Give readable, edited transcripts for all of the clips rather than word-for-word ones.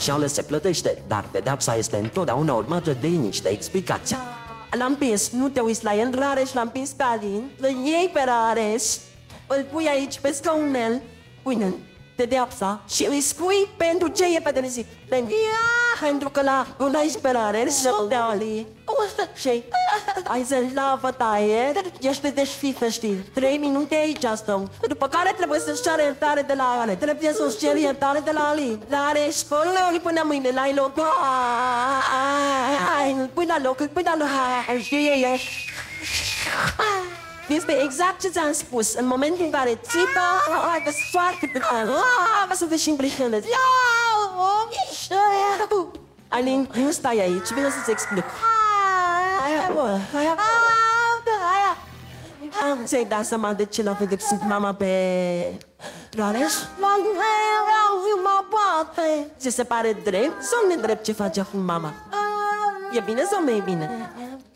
greșeală se plătește, dar pedepsa este întotdeauna urmată de niște explicații. L-am împins, nu te uiți la el, Rareș, l-am împins pe Alin, îl iei pe Rareș, îl pui aici pe scaunel, pune pedepsa și îi spui pentru ce e pedepsit. Pentru că l-a esperare să-l dea Ali. Și ai să la bătaie, ești desfită, știi, 3 minute aici stăm. După care trebuie să-și ceară iertare de la Ale, trebuie să-și ceri iertare de la Ali. Dar spune-l până mâine, la-i loc. Îl pui la loc, îl pui la loc. Este exact ce ți-am spus. În momentul în care țipă, vezi foarte pe vă să vezi și îmbrișănă. Alin, nu stai aici, vine să-ți explic. Ți-ai dat seama de ce l-a pedepsit mama pe Rareș? Ți se pare drept sau nedrept ce face acum mama? E bine sau nu e bine?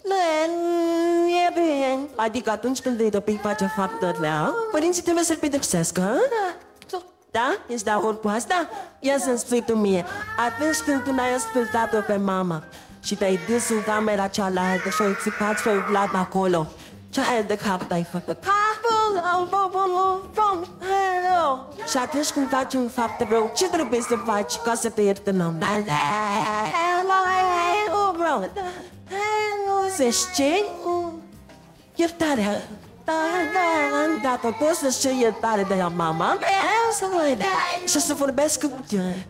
E bine. Adică atunci când îi dopii face faptă rea, părinții trebuie să-l pedepsească, da? Ești de acord cu asta? Ia să-mi spui tu mie. Atunci când tu n-ai ascultat-o pe mama și te-ai dus în camera cealaltă și-ai țipat și-ai umblat acolo, ce ai de cap te-ai făcut? Și atunci când faci un fapt rău, ce trebuie să faci ca să te iertăm? Să-și ceri iertarea. Da, tot poți să-și ceri iertare de la mama și să vorbesc cu tine.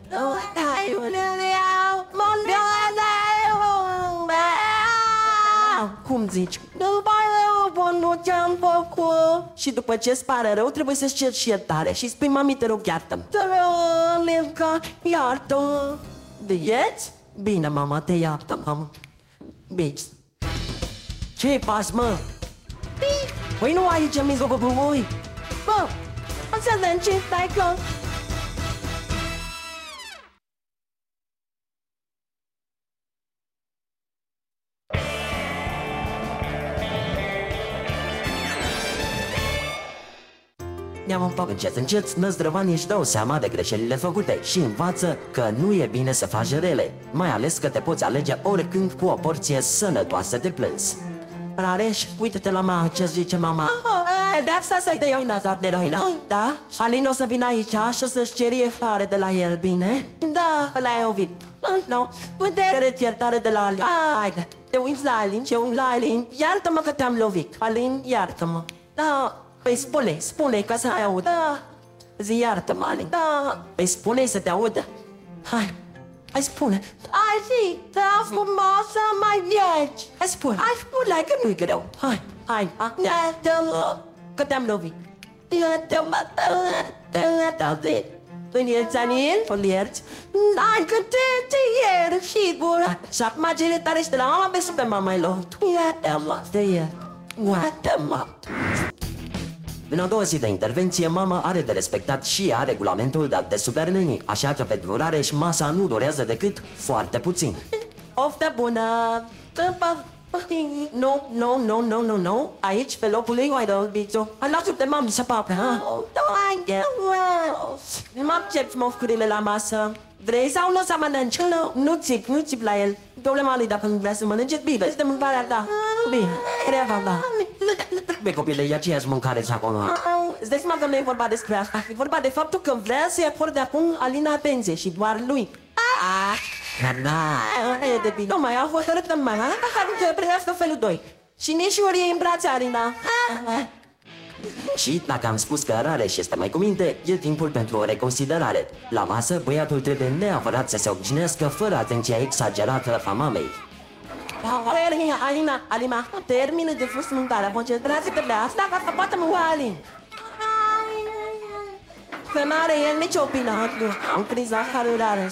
Cum zici? Nu te-am făcut. Și după ce îți pare rău, trebuie să-ți ceri și iertare și spui, mami, te rog, iartă-mi. Te rog, Limca, iartă. Vieți? Bine, mama, te iartă, mama. Bine. Ce-i faci, mă? Păi nu aici, amigo, bă, bă, înțeleg ce stai că... Ne-am încet, încet, năzdrăvanii își dau seama de greșelile făcute și învață că nu e bine să faci rele, mai ales că te poți alege oricând cu o porție sănătoasă de plâns. Rareș, uite-te la mama, ce zice mama. De asta să-i dai nazar de noi, nu? Da? Alin o să vină aici și o să-și ceri iertare de la el, bine? Da, ăla e Ovid. Nu, puteți iertare de la Alin. Haide, te uiți la Alin, eu la Alin. Iartă-mă că te-am lovit. Alin, iartă-mă. Da, păi spune ca să ai aud. Da, zi iartă-mă, Alin. Da, păi spune să te audă. Hai spune. Hai zi, te-a frumoasă mai vieci. Hai spune, că nu-i greu. Hai, iartă-mă, că te-am lovit. Iartă-mă, te-am lovit. Îmi ierți, Anil? Îl ierți? Hai că te iert, sigur. Și acum cele tare și de la mama besu pe mama-i lor. Iartă-mă, te iert. Iartă-mă. În a doua zi de intervenție, mama are de respectat și ea regulamentul dat de superneni, așa că pentru Rareș masa nu durează decât foarte puțin. Oftă bună! Nu, aici pe locul lui Oidă, Bițu. Alături de mamă să papă, ha? Mă accept mofcurile la masă. Vrei sau nu o să mănânci? Nu țip la el. Problema lui dacă nu vrea să mănânce, bine, este mâncarea ta. Bine, treaba ta. Bine, copile, e aceeași mâncare și acolo. Îți dai seama că nu e vorba despre asta. E vorba de faptul că vrea să-i acorde acum Alina atenție și doar lui. E de bine. Nu mai a hotărât în mama, că prească felul 2. Și nici ori e în brațe, Alina. Și dacă am spus că Rareș este mai cu minte, e timpul pentru o reconsiderare. La masă, băiatul trebuie neapărat să se obișnuiască fără atenția exagerată a mamei. Alina, termină de fost mâncarea, concentrați-te pe asta ca să poată mânca Alin. Că n-are el nici opinie, am criza care Rareș.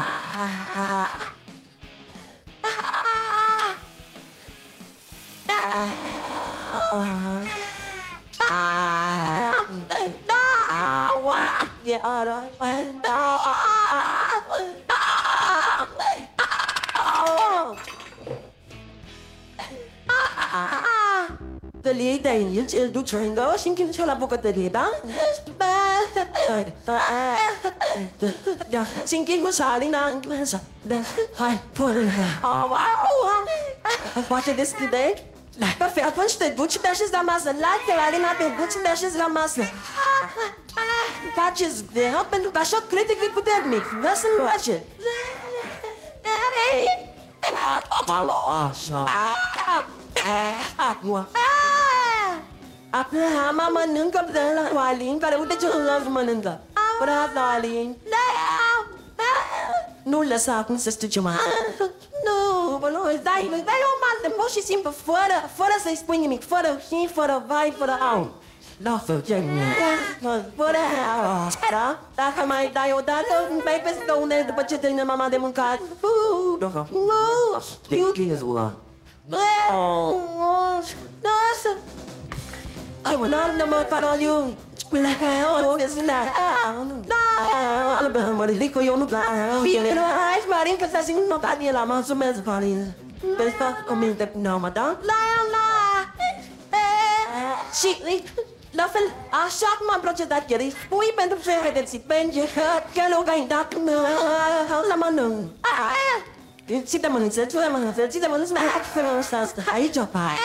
Tăliei de aici, îl duc rângă și închid și la bucătărie, da? Xin kính của xã linh năng Hi, oh wow Watching this today Perfect, atunci te duci și te așezi la masă Like, Alina, te duci și te așezi la masă Faceți de pentru că așa crede că e puternic Vreau să-mi face Acum mănâncă de la Alin Care uite ce îl mănâncă Bravo, Alin Nu lăsa acum să strice mai Nu, bă, nu, dai o maltă Pur și simplu, fără să-i spui nimic Fără și, fără vai, fără au Da, fără ce Fără Da? Dacă mai dai o dată Mai peste unde după ce termină mama de mâncat I will not number for you. Rico, eu nu Ai, Marin, că s-a simțit notat de la mulțumesc, Marin. Pentru că cominte, nu, madame. Și, la fel, așa cum am procedat ieri, spui pentru ce vedeți, pentru că nu ai dat la mănânc. Ți te mănânță, ți te mănânță, aici o pai.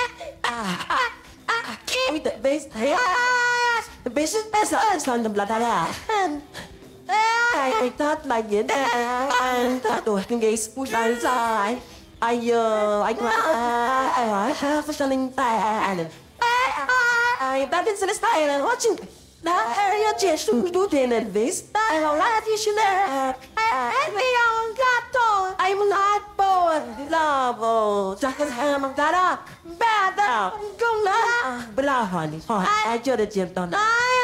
Uite, vezi, vezi ce s-a întâmplat alea. Ai uitat la el, atunci când ai spus la zai, ai fost alimentat. Ai dat înțeles tare, oricine. Da, eu ce știu, tu te enervezi, ai luat și le ai iau un gato, ai mânat bouă, bravo, dacă ți-ai mâncat, bea, da, gumna, bravo, Ani, ai ce de ce, doamna.